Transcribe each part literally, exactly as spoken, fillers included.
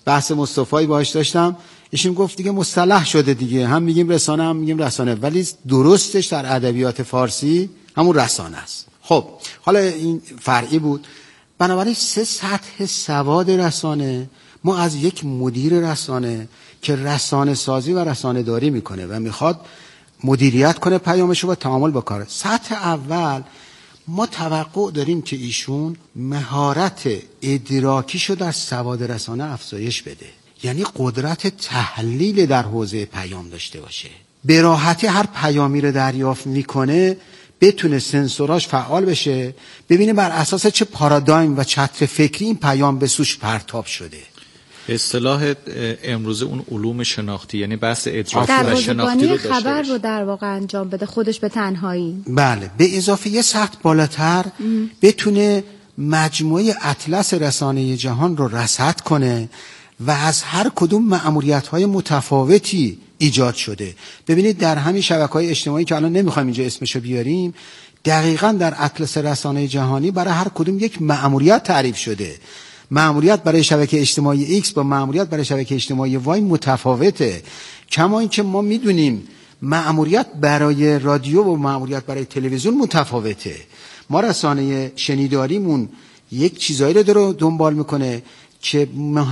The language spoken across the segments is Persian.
بحث مصطفی باهاش داشتم، ایشون گفت دیگه مصطلح شده دیگه، هم میگیم رسانه هم میگیم رسانه، ولی درستش در ادبیات فارسی همون رسانه است. خب حالا این فرعی بود. بنابراین سه سطح سواد رسانه ما از یک مدیر رسانه که رسانه سازی و رسانه داری میکنه و میخواد مدیریت کنه پیامش رو با تعامل با کار. سطح اول ما توقع داریم که ایشون مهارت ادراکیشو در سواد رسانه افزایش بده، یعنی قدرت تحلیل در حوزه پیام داشته باشه، به راحتی هر پیامی رو دریافت میکنه بتونه سنسوراش فعال بشه، ببینه بر اساس چه پارادایم و چتر فکری این پیام به سوش پرتاب شده. به اصطلاح امروزه اون علوم شناختی، یعنی بحث ادراکی و شناختی رو داشته خبر باشه. رو در واقع انجام بده خودش به تنهایی. بله، به اضافه یه سطح بالاتر ام. بتونه مجموعه اطلس رسانه جهان رو رصد کنه و از هر کدوم مأموریت‌های متفاوتی ایجاد شده. ببینید در همین شبکه‌های اجتماعی که الان نمیخوایم اینجا اسمشو بیاریم، دقیقاً در اطلس رسانه جهانی برای هر کدوم یک مأموریت تعریف شده. مأموریت برای شبکه اجتماعی X با مأموریت برای شبکه اجتماعی Y متفاوته. کما اینکه ما میدونیم مأموریت برای رادیو و مأموریت برای تلویزیون متفاوته. ما رسانه شنیداریمون یک چیزایی رو داره دنبال میکنه که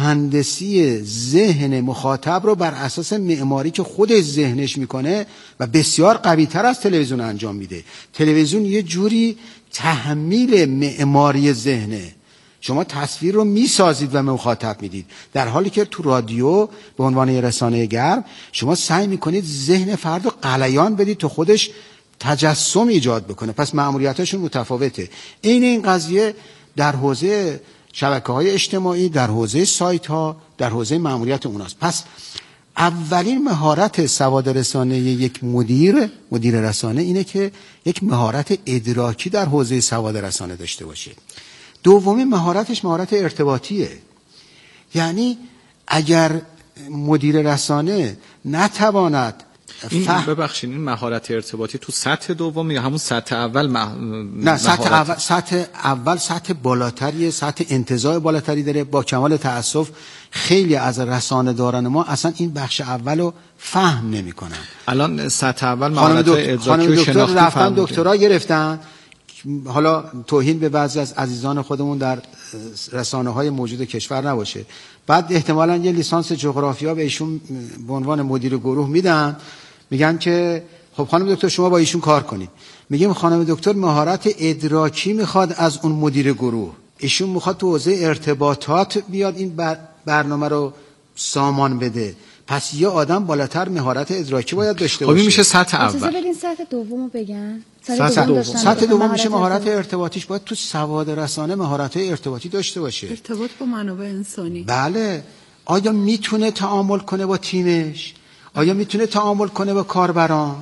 مهندسی ذهن مخاطب رو بر اساس معماری که خود ذهنش میکنه و بسیار قوی تر از تلویزیون انجام میده. تلویزیون یه جوری تحمیل معماری ذهنه، شما تصویر رو میسازید و مخاطب میدید، در حالی که تو رادیو به عنوان یه رسانه گرم شما سعی میکنید ذهن فرد رو غلیان بدید تا خودش تجسم ایجاد بکنه. پس مأموریتاشون متفاوته. این این قضیه در حوزه شبکه‌های اجتماعی، در حوزه سایت‌ها، در حوزه مأموریت اوناست. پس اولین مهارت سواد رسانه یک مدیر مدیر رسانه اینه که یک مهارت ادراکی در حوزه سواد رسانه داشته باشه. دومین مهارتش مهارت ارتباطیه. یعنی اگر مدیر رسانه نتواند این فهم... ببخشید این مهارت ارتباطی تو سطح دوم یا همون سطح اول مح... نه سطح اول سطح اول سطح بالاتریه، سطح انتزاع بالاتری داره. با کمال تأسف خیلی از رسانه داران ما اصلا این بخش اولو فهم نمیکنن. الان سطح اول مهارت ادراکی و شناختی رفتن دکترا گرفتن. حالا توهین به بعضی از عزیزان خودمون در رسانه‌های موجود کشور نباشه، بعد احتمالاً یه لیسانس جغرافیا به ایشون به عنوان مدیر گروه میدن، میگن که خب خانم دکتر شما با ایشون کار کنید. میگیم خانم دکتر مهارت ادراکی میخواد از اون مدیر گروه، ایشون میخواد تو حوزه ارتباطات بیاد این برنامه رو سامان بده. پس یه آدم بالاتر مهارت ادراکی باید داشته باشه. خب میشه سطح اول. اجازه بدین سطح دومو بگن. سطح دوم سطح دوم میشه مهارت ارتباطیش. باید تو سواد رسانه مهارت ارتباطی داشته باشه. ارتباط با منابع انسانی. بله. آیا میتونه تعامل کنه با تیمش؟ آیا میتونه تعامل کنه با کاربران؟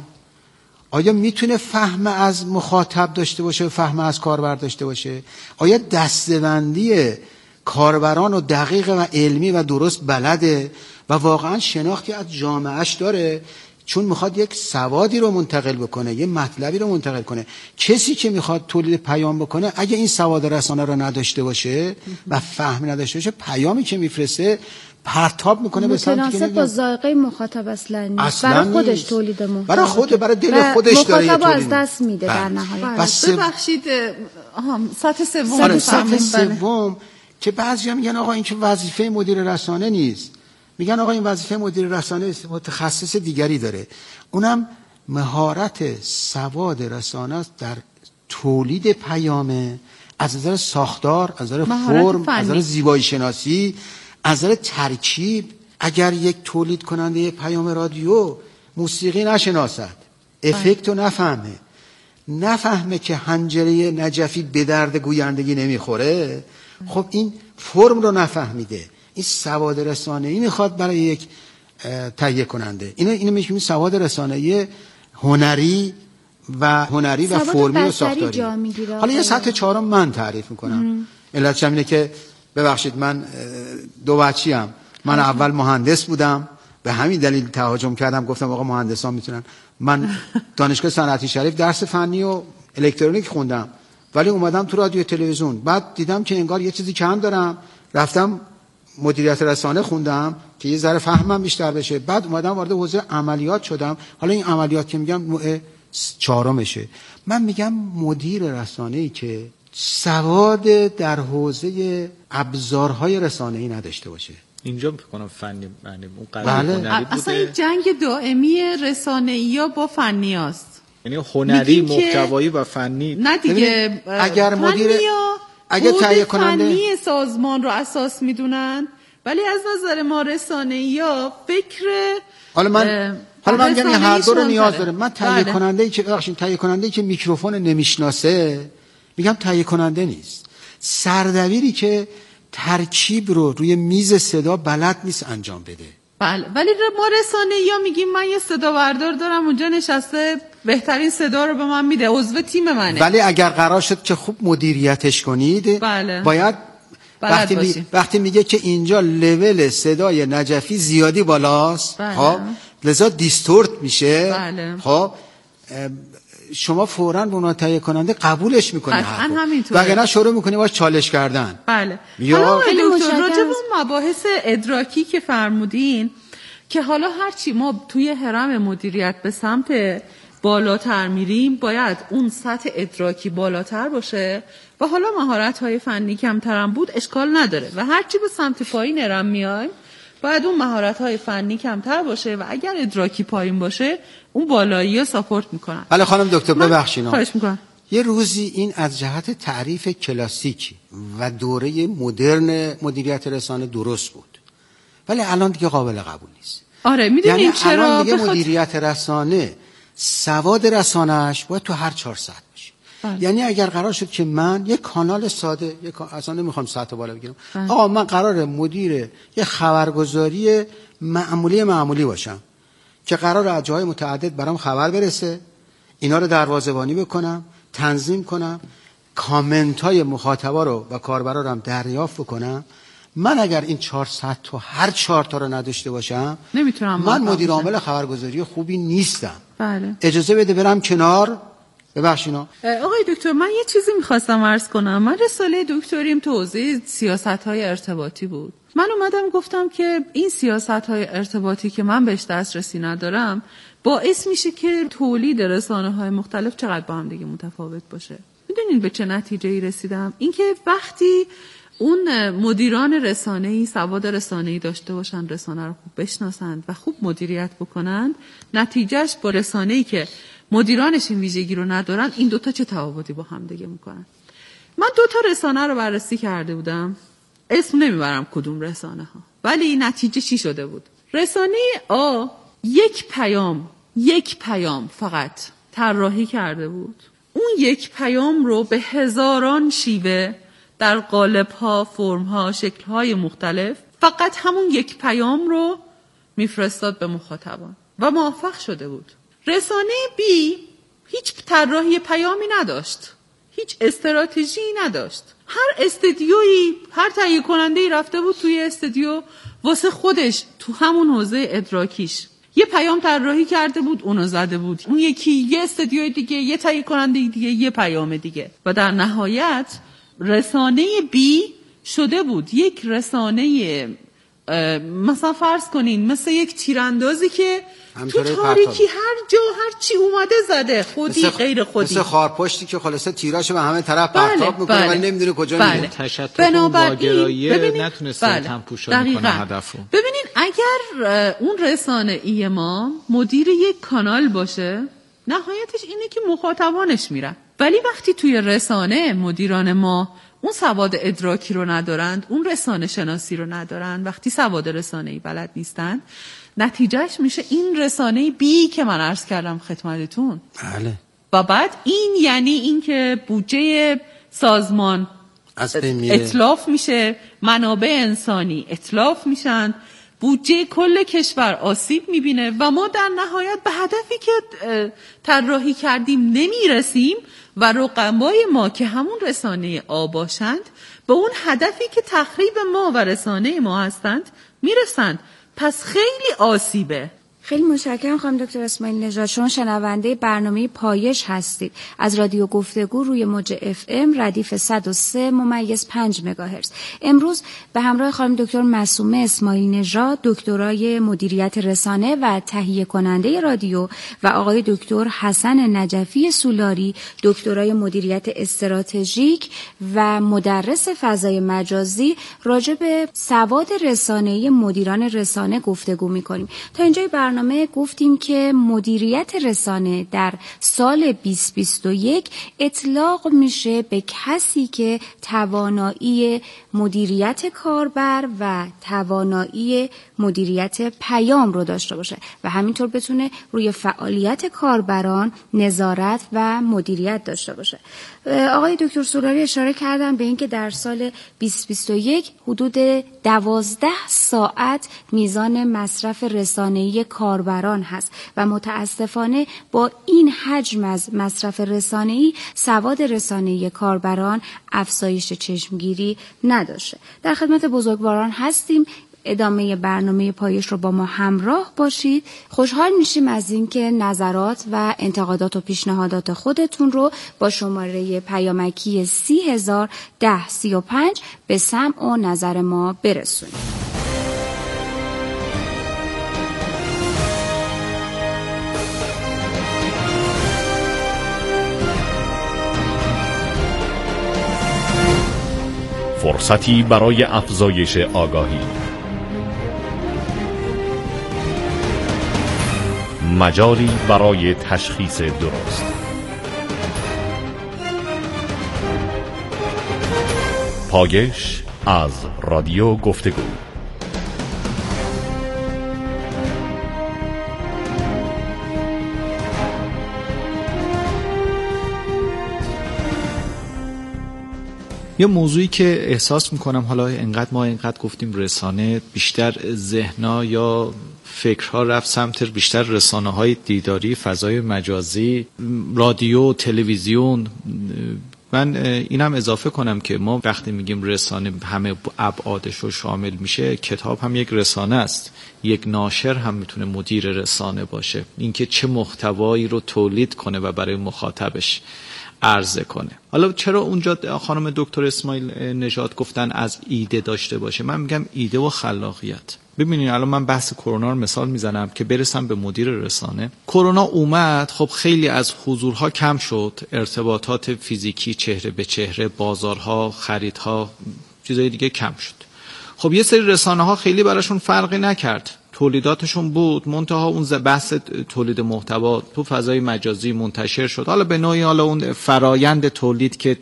آیا میتونه فهم از مخاطب داشته باشه و فهم از کاربر داشته باشه؟ آیا دسته‌بندی کاربران و دقیق و علمی و درست بلده و واقعا شناختی از جامعهش داره؟ چون میخواد یک سوادی رو منتقل بکنه، یه مطلبی رو منتقل کنه. کسی که میخواد تولید پیام بکنه اگه این سواد رسانه رو نداشته باشه و فهم نداشته باشه، پیامی که میفرسته پرتاب میکنه به سمتی که متناسب با ذائقه مخاطب اصلا نیست. اصلا برای خودش نیست. تولید محتوا، برای خود برای دل خودش داره مخاطب تولید از دست میده در نهایت. بس ببخشید آها سطح سوم آره سطح سوم که بعضیا میگن آقا این که وظیفه مدیر رسانه نیست، میگن آقا این وظیفه مدیر رسانه متخصص دیگری داره. اونم مهارت سواد رسانه است در تولید پیام از نظر ساختار، از نظر فرم، از نظر زیبایی شناسی، از نظر ترکیب. اگر یک تولید کننده پیام رادیو موسیقی نشناسد، افکت رو نفهمه، نفهمه که حنجره نجفی به درد گویندگی نمیخوره، خب این فرم رو نفهمیده. این سواد رسانه‌ای میخواد برای یک تهیه کننده. اینو اینو میگیم سواد رسانه‌ای هنری و هنری و فرمی و ساختاری. حالا یه سطح چهارم من تعریف میکنم. علتش اینه که ببخشید من دو بچه‌ام. من اول مهندس بودم، به همین دلیل تهاجم کردم، گفتم آقا مهندسان میتونن. من دانشگاه صنعتی شریف درس فنی و الکترونیک خوندم، ولی اومدم تو رادیو تلویزیون، بعد دیدم که انگار یه چیزی کم دارم، رفتم مدیریت رسانه خوندم که یه ذره فهمم بیشتر بشه، بعد اومدم وارد حوزه عملیات شدم. حالا این عملیات که میگم نوع چهارمشه. من میگم مدیر رسانه‌ای که سواد در حوزه ابزارهای رسانه‌ای نداشته باشه، اینجا فکر کنم فنی معنی اون قضیه بله. هنری بوده. اصلا این جنگ دائمی رسانه‌ای‌ها با فنیاست، یعنی هنری، میگیم که- محتوایی و فنی. نه دیگه. اگر مدیر- فنی‌ها اگه کد تهیه کننده- فنی سازمان رو اساس میدونن، ولی از نظر ما رسانه‌ای‌ها فکر حالا من حالا من میگم هر دو رو نیاز داره. من تهیه بله. کننده ای که ببخشید تهیه کننده ای که میکروفون نمیشناسه میگم تهیه کننده نیست. سردبیری که ترکیب رو روی میز صدا بلد نیست انجام بده. بله، ولی ما رسانه‌ای‌ها میگیم من یه صدا بردار دارم اونجا نشسته، بهترین صدا رو به من میده، عضو تیم منه. ولی اگر قرار شد که خوب مدیریتش کنید بله. باید وقتی, می... وقتی میگه که اینجا لول صدای نجفی زیادی بالاست، بله. خب لذا دیستورت میشه، بله. خب شما فوراً به اون تهیه کننده قبولش میکنی، قطعاً همینطوره. وگرنه شروع میکنی باش چالش کردن. بله. یا حالا خیلی دکتر مشکل راجع به است. اون مباحث ادراکی که فرمودین که حالا هرچی ما توی هرم مدیریت به سمت بالاتر میریم باید اون سطح ادراکی بالاتر باشه و حالا مهارت‌های فنی کمترم بود اشکال نداره و هرچی به سمت پایین هرم میایم باید اون مهارت‌های فنی کمتر باشه و اگر ادراکی پایین باشه اون بالایی‌ها ساپورت میکنن. بله خانم دکتر ببخشید. خواهش میکنم. یه روزی این از جهت تعریف کلاسیک و دوره مدرن مدیریت رسانه درست بود، ولی الان دیگه قابل قبول نیست. آره میدونین یعنی چرا؟ الان دیگه بخاطر... مدیریت رسانه سواد رسانه‌اش باید تو هر چهار ساعت باشه. بله. یعنی اگر قرار شد که من یک کانال ساده، یک اصلا نمیخوام ساعت بالا بگیرم، بله. آقا من قراره مدیر یه خبرگزاری معمولی معمولی باشم که قراره از جاهای متعدد برام خبر برسه، اینا رو دروازه‌بانی بکنم، تنظیم کنم، کامنت های مخاطبا رو و کاربرا رو هم دریافت بکنم. من اگر این چهار ساعت تو هر چهار تا رو نداشته باشم نمیتونم من مدیر عامل خبرگزاری خوبی نیستم. بله. اجازه بده برم کنار. ببخشینا آقای دکتر من یه چیزی میخواستم عرض کنم. من رساله دکتریم تو حوزه سیاست‌های ارتباطی بود. من اومدم گفتم که این سیاست‌های ارتباطی که من بهش دسترسی ندارم باعث میشه که تولید رسانه‌های مختلف چقدر با هم دیگه متفاوت باشه. میدونین به چه نتیجه‌ای رسیدم؟ اینکه وقتی اون مدیران رسانه‌ای سواد رسانه‌ای داشته باشن، رسانه رو خوب بشناسند و خوب مدیریت بکنند، نتیجهش با رسانه‌ای که مدیرانش این ویژگی رو ندارن این دوتا چه تفاوتی با هم دیگه میکنن. من دوتا رسانه رو بررسی کرده بودم، اسم نمیبرم کدوم رسانه ها، ولی نتیجه چی شده بود؟ رسانه آ یک پیام یک پیام فقط طراحی کرده بود، اون یک پیام رو به هزاران شیوه در قالب‌ها، فرم‌ها، شکل‌های مختلف فقط همون یک پیام رو میفرستاد به مخاطبان و موفق شده بود. رسانه بی هیچ طراحی پیامی نداشت، هیچ استراتژی نداشت. هر استدیویی، هر تهیه کننده‌ای رفته بود توی استدیو واسه خودش تو همون حوزه ادراکیش یه پیام طراحی کرده بود، اونو زده بود. اون یکی یه استدیوی دیگه، یه تهیه کننده دیگه، یه پیام دیگه. و در نهایت رسانه بی شده بود یک رسانه مثلا فرض کنین مثل یک تیراندازی که تو تاریکی هر جا هر چی اومده زده، خودی غیر خودی، مثل خارپشتی که خلاصه تیراشو به همه طرف پرتاب میکنه بله. ولی نمیدونه کجا بله. میره. تشتت اون واگرایی نتونسته بله. تنپوشانی کنه هدفو. ببینین اگر اون رسانه ای ما مدیر یک کانال باشه نهایتش اینه که مخاطبانش میرن، ولی وقتی توی رسانه مدیران ما اون سواد ادراکی رو ندارند، اون رسانه شناسی رو ندارند، وقتی سواد رسانه‌ای بلد نیستن، نتیجهش میشه این رسانه بی که من عرض کردم خدمتتون. بله. و بعد این یعنی این که بودجه سازمان از بین میره، اتلاف میشه، منابع انسانی اتلاف میشن، بودجه کل کشور آسیب میبینه و ما در نهایت به هدفی که طراحی کردیم نمیرسیم و رقبای ما که همون رسانه آ باشند به اون هدفی که تخریب ما و رسانه ما هستند میرسند. پس خیلی آسیبه. خیلی متشکرم خانم دکتر اسماعیل نژاد. شما شنونده برنامه پایش هستید از رادیو گفتگو روی موج اف ام ردیف صد و سه ممیز پنج مگاهرتز. امروز به همراه خانم دکتر معصومه اسماعیل نژاد، دکترای مدیریت رسانه و تهیه کننده رادیو، و آقای دکتر حسن نجفی سولاری، دکترای مدیریت استراتژیک و مدرس فضای مجازی، راجع به سواد رسانه‌ای مدیران رسانه گفتگو می‌کنیم. تا اینجای برنامه گفتیم که مدیریت رسانه در سال بیست بیست و یک اطلاق میشه به کسی که توانایی مدیریت کاربر و توانایی مدیریت پیام رو داشته باشه و همینطور بتونه روی فعالیت کاربران نظارت و مدیریت داشته باشه. آقای دکتر سولاری اشاره کردن به اینکه در سال بیست بیست و یک حدود دوازده ساعت میزان مصرف رسانه‌ای کاربران هست و متاسفانه با این حجم از مصرف رسانه‌ای سواد رسانه‌ای کاربران افزایش چشمگیری نداشته. در خدمت بزرگواران هستیم. ادامه برنامه پایش رو با ما همراه باشید. خوشحال میشیم از اینکه نظرات و انتقادات و پیشنهادات خودتون رو با شماره پیامکی سی هزار ده سی و پنج به سمع و نظر ما برسونید. فرصتی برای افزایش آگاهی، مجالی برای تشخیص درست. پایش از رادیو گفتگو. یه موضوعی که احساس میکنم حالا انقدر ما انقدر گفتیم رسانه، بیشتر ذهن‌ها یا فکرها رفت سمت بیشتر رسانه‌های دیداری، فضای مجازی، رادیو، تلویزیون. من اینم اضافه کنم که ما وقتی میگیم رسانه همه ابعادش رو شامل میشه. کتاب هم یک رسانه است، یک ناشر هم میتونه مدیر رسانه باشه، اینکه چه محتوایی رو تولید کنه و برای مخاطبش عرضه کنه. حالا چرا اونجا خانم دکتر اسماعیل نژاد گفتن از ایده داشته باشه؟ من میگم ایده و خلاقیت. ببینید الان من بحث کرونا رو مثال میزنم که برسم به مدیر رسانه. کرونا اومد، خب خیلی از حضورها کم شد، ارتباطات فیزیکی چهره به چهره، بازارها، خریدها، چیزای دیگه کم شد. خب یه سری رسانه ها خیلی براشون فرقی نکرد، تولیداتشون بود، منتها اون بحث تولید محتوا تو فضای مجازی منتشر شد. حالا به نوعی حالا اون فرایند تولید که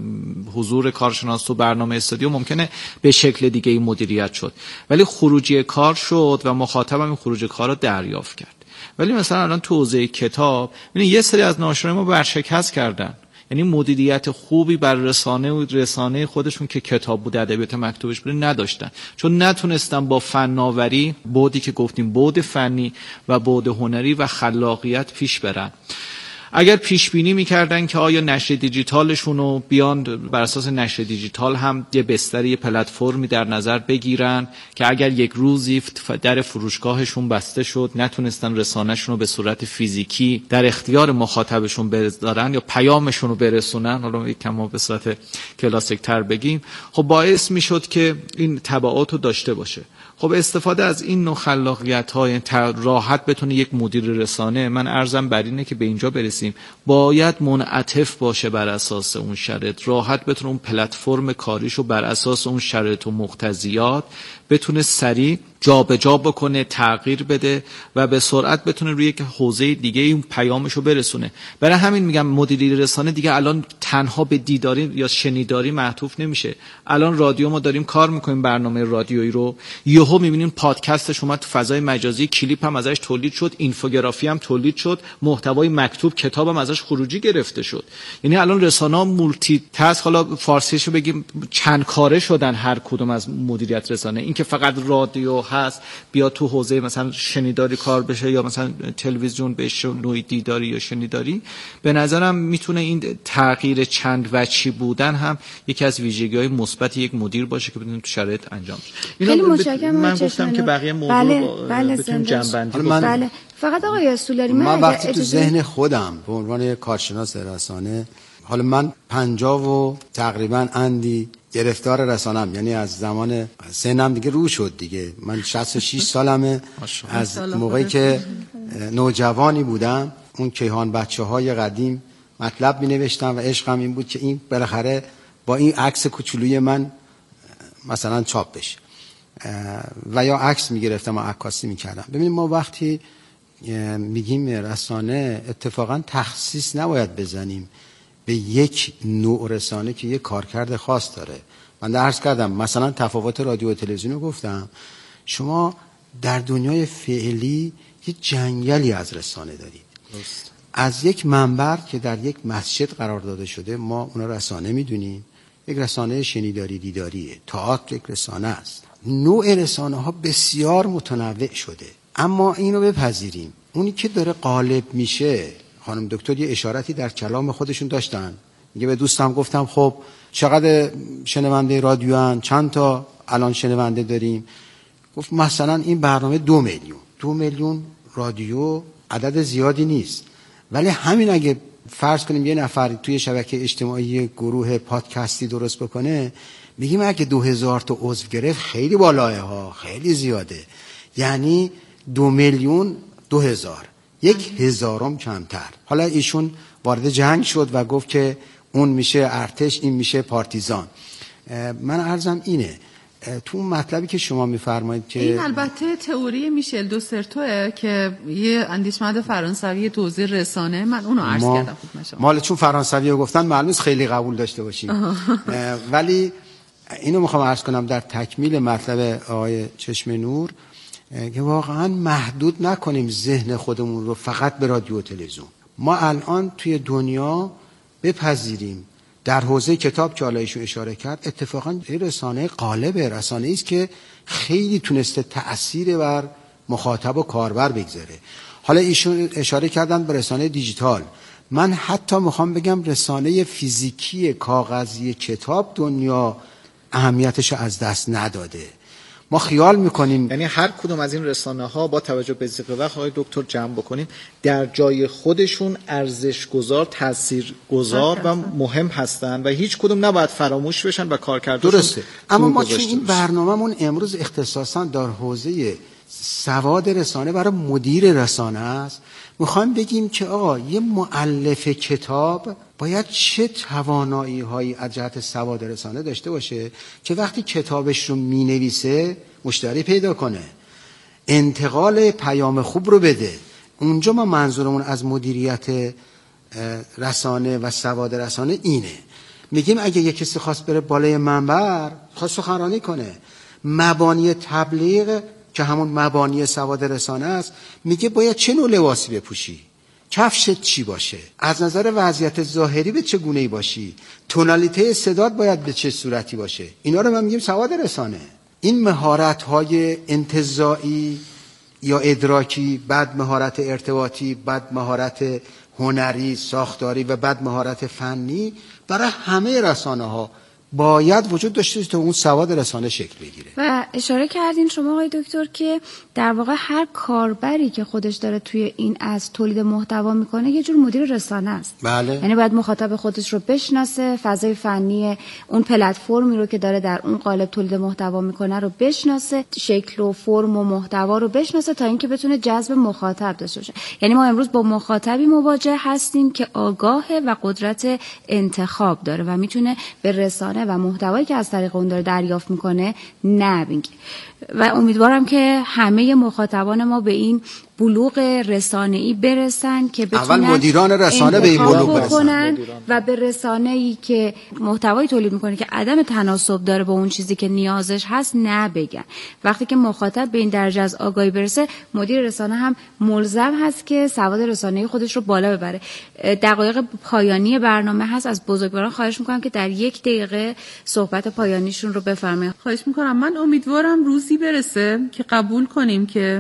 حضور کارشناس تو برنامه استودیو ممکنه به شکل دیگه ای مدیریت شد، ولی خروجی کار شد و مخاطب هم این خروج کار رو دریافت کرد. ولی مثلا الان تو حوزه کتاب یه سری از ناشرای ما ورشکست کردن، یعنی مدیریت خوبی بر رسانه و رسانه خودشون که کتاب بود، ادبیات مکتوبش بود نداشتن، چون نتونستن با فناوری، بعدی که گفتیم بعد فنی و بعد هنری و خلاقیت پیش برن. اگر پیش بینی می‌کردن که آیا نشر دیجیتالشون رو بیان بر اساس نشر دیجیتال هم یه بستری، یه پلتفرمی در نظر بگیرن که اگر یک روزی در فروشگاهشون بسته شد نتونستن رسانه‌شون رو به صورت فیزیکی در اختیار مخاطبشون بذارن یا پیامشون رو برسونن، حالا یک کم به صورت کلاسیک تر بگیم، خب باعث میشد که این تبعات رو داشته باشه. خب استفاده از این نوع خلاقیت‌های راحت بتونه یک مدیر رسانه، من عرضم بر اینه که به اینجا برسیم، باید منعطف باشه بر اساس اون شرایط، راحت بتونه اون پلتفرم کاریشو بر اساس اون شرایط و مقتضیات بتونه سریع جابجا بکنه، تغییر بده و به سرعت بتونه روی یک حوزه دیگه اون پیامشو برسونه. برای همین میگم مدیر رسانه دیگه الان تنها به دیداری یا شنیداری معطوف نمیشه. الان رادیو ما داریم کار میکنیم، برنامه رادیویی رو، یهو میبینیم پادکستش اومد تو فضای مجازی، کلیپ هم ازش تولید شد، اینفوگرافی هم تولید شد، محتوای مکتوب، کتاب هم ازش خروجی گرفته شد. یعنی الان رسانه‌ها مولتی تاسک، حالا فارسیشو بگیم چند کاره شدن هر کدوم از مدیریت رسانه. این اینکه فقط رادیو هست بیا تو حوزه مثلا شنیداری کار بشه یا مثلا تلویزیون بشه نوع دیداری یا شنیداری. به نظرم میتونه این تغییر چند وجهی بودن هم یکی از ویژگی‌های مثبت یک مدیر باشه که بدون تو شرایط انجام بشه. خیلی متشکرم. من گفتم که بقیه موضوع بله، رو بله بتونیم جمع‌بندی من بله. فقط آقای سولاری من, من وقتی تو اجازه... ذهن خودم به عنوان کارشناس رسانه، حالا من پنجاه و تقریبا اندی گرفتار رسانم، یعنی از زمان سنم دیگه رو شد دیگه، من شصت و شش سالمه. از موقعی که نوجوانی بودم اون کیهان بچه های قدیم مطلب می نوشتم و عشقم این بود که این بالاخره با این عکس کوچولوی من مثلا چاپ بشه و یا عکس می گرفتم و عکاسی می کردم. ببینید ما وقتی میگیم رسانه اتفاقا تخصیص نباید بزنیم به یک نوع رسانه که یک کارکرد خاص داره. من درس کردم مثلا تفاوت رادیو و تلویزیون رو گفتم. شما در دنیای فعلی یه جنگلی از رسانه دارید. درست. از یک منبر که در یک مسجد قرار داده شده ما اونا رسانه میدونیم، یک رسانه شنیداری دیداریه. تئاتر یک رسانه است. نوع رسانه ها بسیار متنوع شده، اما اینو بپذیریم اونی که داره غالب میشه، خانم دکتر یه اشارتی در کلام خودشون داشتن. میگه به دوستم گفتم خب چقدر شنونده رادیو هن؟ چند تا الان شنونده داریم؟ گفت مثلا این برنامه دو میلیون. دو میلیون رادیو عدد زیادی نیست، ولی همین اگه فرض کنیم یه نفر توی شبکه اجتماعی گروه پادکستی درست بکنه، میگیم اگه دو هزار تا عضو گرفت خیلی بالاه ها، خیلی زیاده. یعنی دو میلیون دو هزار، یک هزارم کمتر. حالا ایشون وارد جنگ شد و گفت که اون میشه ارتش، این میشه پارتیزان. من عرضم اینه تو اون مطلبی که شما میفرمایید که این البته تئوری میشل دوسترتوه که یه اندیشمند فرانسوی توزیع رسانه، من اونو عرض ما کردم خدمت مال چون فرانسوی رو گفتن معلومه خیلی قبول داشته باشیم. ولی اینو میخوام عرض کنم در تکمیل مطلب آقای چشم نور که واقعا محدود نکنیم ذهن خودمون رو فقط به رادیو و تلویزیون. ما الان توی دنیا بپذیریم در حوزه کتاب که علایشون اشاره کرد اتفاقا رسانه غالبه، رسانه‌ای است که خیلی تونسته تأثیر بر مخاطب و کاربر بگذاره. حالا ایشون اشاره کردن به رسانه دیجیتال. من حتی میخوام بگم رسانه فیزیکی کاغذی کتاب دنیا اهمیتش از دست نداده. ما خیال میکنیم یعنی هر کدوم از این رسانه ها با توجه به ذکر وقت های دکتر جمع بکنیم در جای خودشون ارزش گذار، تأثیر گذار و مهم هستن و هیچ کدوم نباید فراموش بشن و کارکردشون درسته. اما ما چون این برنامه‌مون امروز اختصاصا در حوزه سواد رسانه برای مدیر رسانه است، میخوایم بگیم که آقا یه مؤلف کتاب باید چه توانایی هایی از جهت سواد رسانه داشته باشه که وقتی کتابش رو مینویسه مشتری پیدا کنه، انتقال پیام خوب رو بده. اونجا ما منظورمون از مدیریت رسانه و سواد رسانه اینه. میگیم اگه یک کسی خواست بره بالای منبر خواست سخنرانی کنه، مبانی تبلیغ که همون مبانی سواد رسانه است، میگه باید چه نوع لباسی بپوشی، کفشت چی باشه، از نظر وضعیت ظاهری به چه گونه‌ای باشی، تونالیته صدات باید به چه صورتی باشه. اینا رو ما میگیم سواد رسانه. این مهارت‌های انتزاعی یا ادراکی، بعد مهارت ارتباطی، بعد مهارت هنری، ساختاری و بعد مهارت فنی برای همه رسانه‌ها باید وجود داشته تا اون سواد رسانه شکل بگیره. و اشاره کردین شما آقای دکتر که در واقع هر کاربری که خودش داره توی این از تولید محتوا میکنه یه جور مدیر رسانه است. بله. یعنی باید مخاطب خودش رو بشناسه، فضای فنی اون پلتفرمی رو که داره در اون قالب تولید محتوا میکنه رو بشناسه، شکل و فرم و محتوا رو بشناسه تا اینکه بتونه جذب مخاطب داشته باشه. یعنی ما امروز با مخاطبی مواجه هستیم که آگاهه و قدرت انتخاب داره و میتونه به رسانه و محتوایی که از طریق اون داره دریافت میکنه نبینگه. و امیدوارم که همه مخاطبان ما به این بلوغ رسانه‌ای برسن که بتونن اول مدیران رسانه به این بلوغ برسن و به رسانه‌ای که محتوای تولید میکنه که عدم تناسب داره با اون چیزی که نیازش هست نبگن. وقتی که مخاطب به این درجه از آگاهی برسه، مدیر رسانه هم ملزم هست که سواد رسانه‌ای خودش رو بالا ببره. دقایق پایانی برنامه هست، از بزرگواران خواهش میکنم که در یک دقیقه صحبت پایانیشون رو بفرمایید. خواهش میکنم. من امیدوارم روزی برسه که قبول کنیم که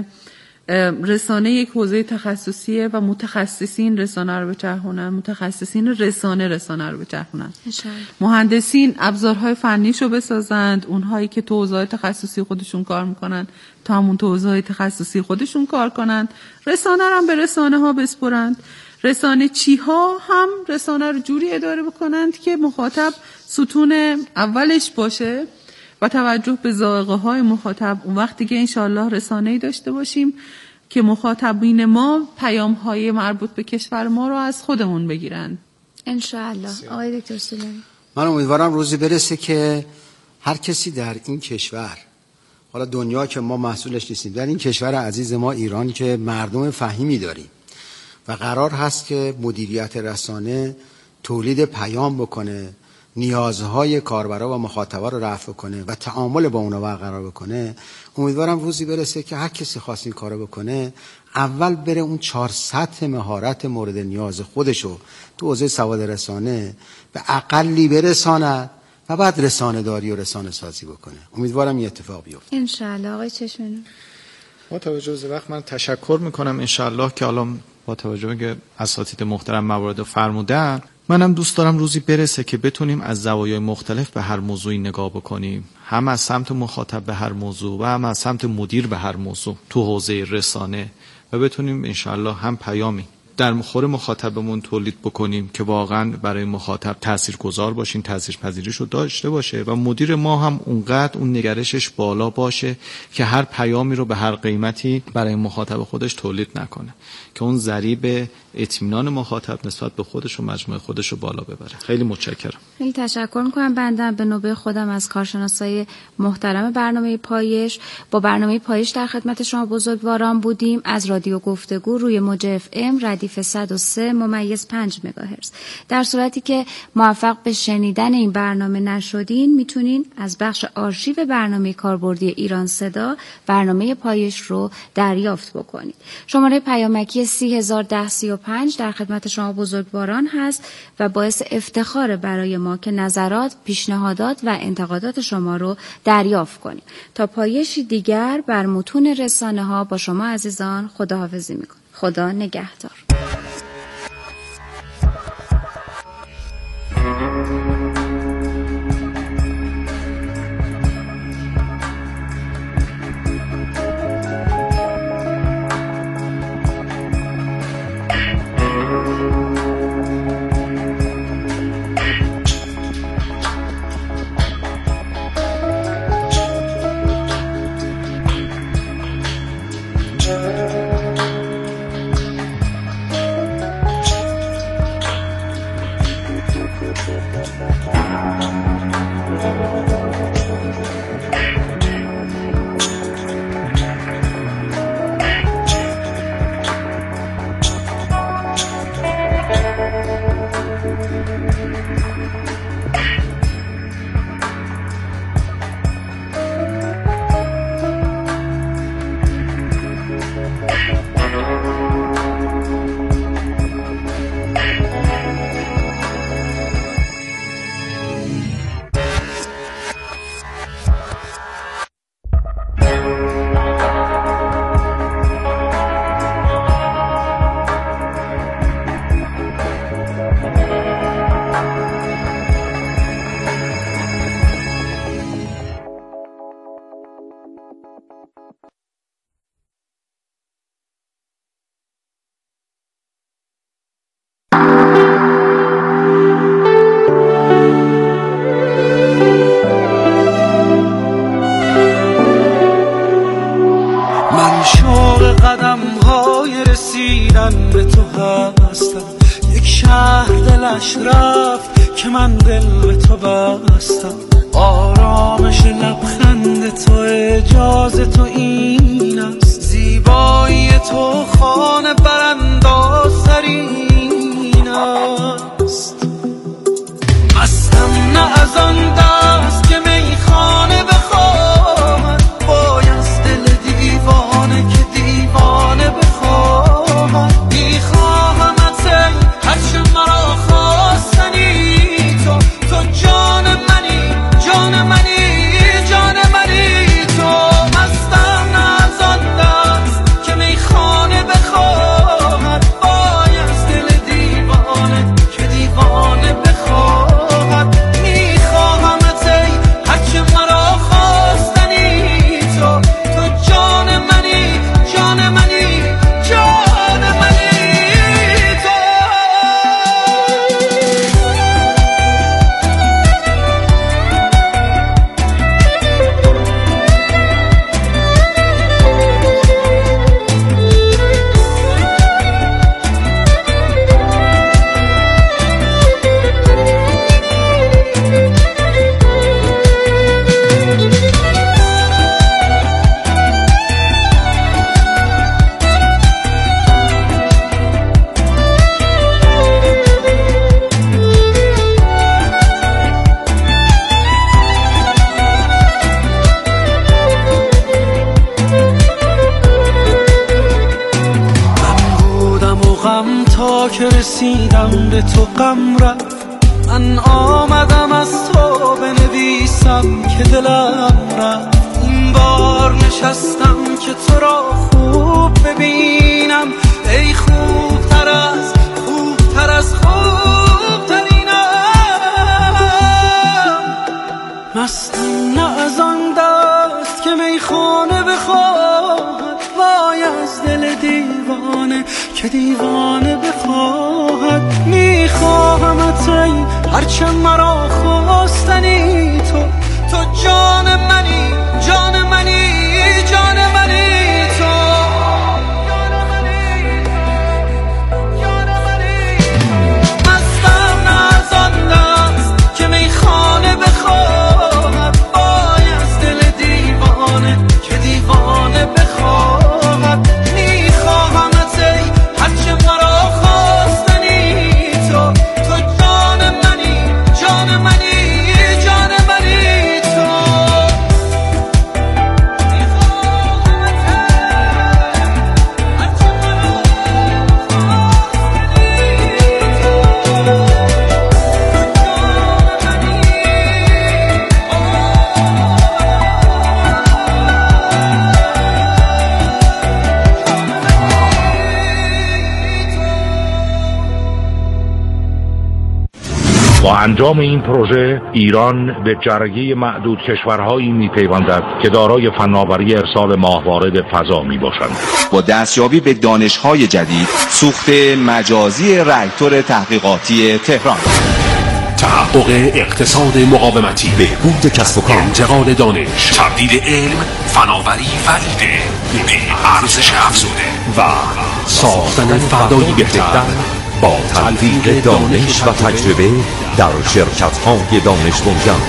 رسانه یک حوزه تخصصیه و متخصصین رسانه رو بچرخونن، متخصصین رسانه رسانه رو بچرخونن، مهندسین ابزارهای فنیشو بسازند، اونهایی که تو حوزه تخصصی خودشون کار میکنن تا همون تو حوزه تخصصی خودشون کار کنن، رسانه رو هم به رسانه ها بسپرند. رسانه چی ها هم رسانه رو جوری اداره بکنند که مخاطب ستون اولش باشه و توجه به ذائقه های مخاطب. اون وقتی که انشالله رسانه‌ای داشته باشیم که مخاطبین ما پیام های مربوط به کشور ما رو از خودمون بگیرن انشالله. آقای دکتر سلیمانی، من امیدوارم روزی برسه که هر کسی در این کشور، حالا دنیا که ما مسئولش نیستیم، در این کشور عزیز ما ایران که مردم فهیمی داریم و قرار هست که مدیریت رسانه تولید پیام بکنه، نیازهای کاربرا و مخاطبا رو رفع کنه و تعامل با اونا برقرار بکنه، امیدوارم روزی برسه که هر کسی خواست این کارو بکنه اول بره اون چهارصد مهارت مورد نیاز خودشو تو حوزه سواد رسانه به اقلی برساند و بعد رسانه داری و رسانه سازی بکنه. امیدوارم این اتفاق بیفته ان شاء الله. آقای چشمنو، با توجه به وقت من تشکر میکنم. ان شاء الله که الان با توجه به اساتید محترم موارد فرمودن، منم دوست دارم روزی برسه که بتونیم از زوایای مختلف به هر موضوعی نگاه بکنیم، هم از سمت مخاطب به هر موضوع و هم از سمت مدیر به هر موضوع تو حوزه رسانه، و بتونیم انشالله هم پیامی در مخور مخاطبمون تولید بکنیم که واقعا برای مخاطب تاثیرگذار باشین، تاثیرپذیریشو داشته باشه و مدیر ما هم اونقدر اون نگرشش بالا باشه که هر پیامی رو به هر قیمتی برای مخاطب خودش تولید نکنه که اون ضریب اطمینان مخاطب نسبت به خودش و مجموعه خودش رو بالا ببره. خیلی متشکرم. خیلی تشکر میکنم. بنده به نوبه خودم از کارشناسای محترم برنامه پایش. با برنامه پایش در خدمت شما بزرگواران بودیم از رادیو گفتگو روی موج اف ام ردیف صد و سه ممیز پنج مگاهرتز. در صورتی که موفق به شنیدن این برنامه نشدین، میتونین از بخش آرشیو برنامه کاربردی ایران صدا برنامه پایش رو دریافت بکنید. شماره پیامکی سی هزار و ده سی و پنج در خدمت شما بزرگواران هست و باعث افتخار برای ما که نظرات، پیشنهادات و انتقادات شما رو دریافت کنیم. تا پایشی دیگر بر متون رسانه ها با شما عزیزان خداحافظی میکنم. خدا نگهدار. به تو هستم، یک شهر دلش رفت که من دل به تو بستم. آرامش لبخند تو، اجازه تو این است، زیبایی تو که رسیدم به تو غم رفت. من آمدم از تو بنویسم که دلم رفت. این بار نشستم که تو را خوب ببینم، ای خوبتر از خوبتر از خوبترینم. مستم نه از آن دست که میخانه بخواهد، وای از دل دیوانه که دیوانه بخواهد. میخواهمت ای هرچه مرا خواستنی، تو تو جان منی، جان منی، جان منی. تو مستم نه از آن دست که میخانه بخواهد، وای از دل دیوانه که دیوانه بخواهد. میخواهمت ای هرچه مرا خواستنی، تو تو جان منی، جان منی، جان منی. تو با انجام این پروژه ایران به جرگه معدود کشورهایی میپیوندد که دارای فناوری ارسال ماهواره به فضا میباشند. با دستیابی به دانش‌های جدید، سوخت مجازی راکتور تحقیقاتی تهران، تحقق اقتصاد مقاومتی، بهبود کسب و کار، انتقال دانش، تبدیل علم، فناوری و ایده به ارزش افزوده و ساختن فردایی بهتر با تلفیق دانش و تجربه در شرکت‌های دانش بنیان.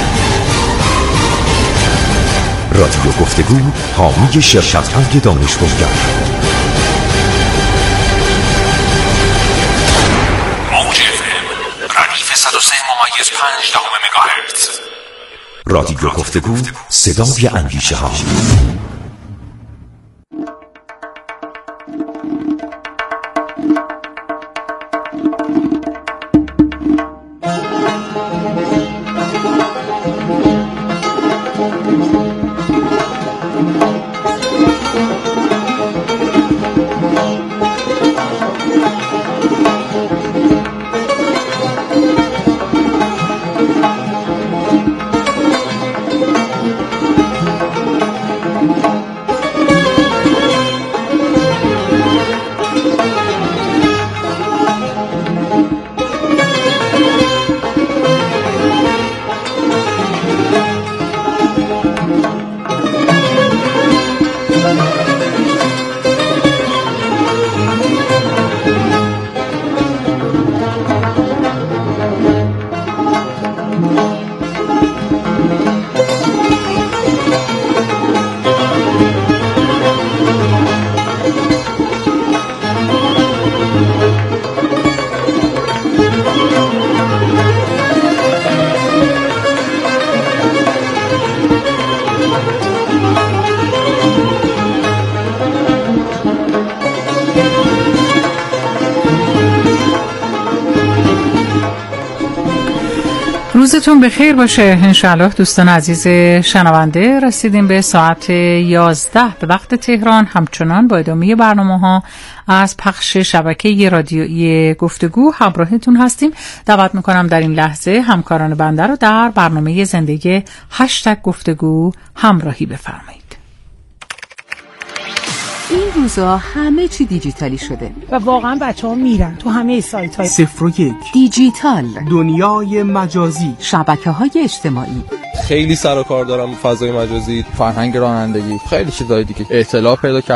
رادیو گفتگو حامی شرکت‌های دانش بنیان. موج اف ام ردیف صد و سه ممیز پنج دهم مگاهرتز. رادیو گفتگو صدای اندیشه ها. روزتون بخیر باشه انشالله دوستان عزیز شنونده. رسیدیم به ساعت یازده به وقت تهران. همچنان با ادامه برنامه ها از پخش شبکه رادیویی گفتگو همراهتون هستیم. دعوت میکنم در این لحظه همکاران بنده رو در برنامه زندگی هشتگ گفتگو همراهی بفرمایید. این روزا همه چی دیجیتالی شده و واقعا بچه‌ها میرن تو همه سایت های صفر و یک دیجیتال، دنیای مجازی، شبکه های اجتماعی. خیلی سر و کار دارم فضای مجازی، فرهنگ رانندگی، خیلی چیزای دیگه. اطلاع پیدا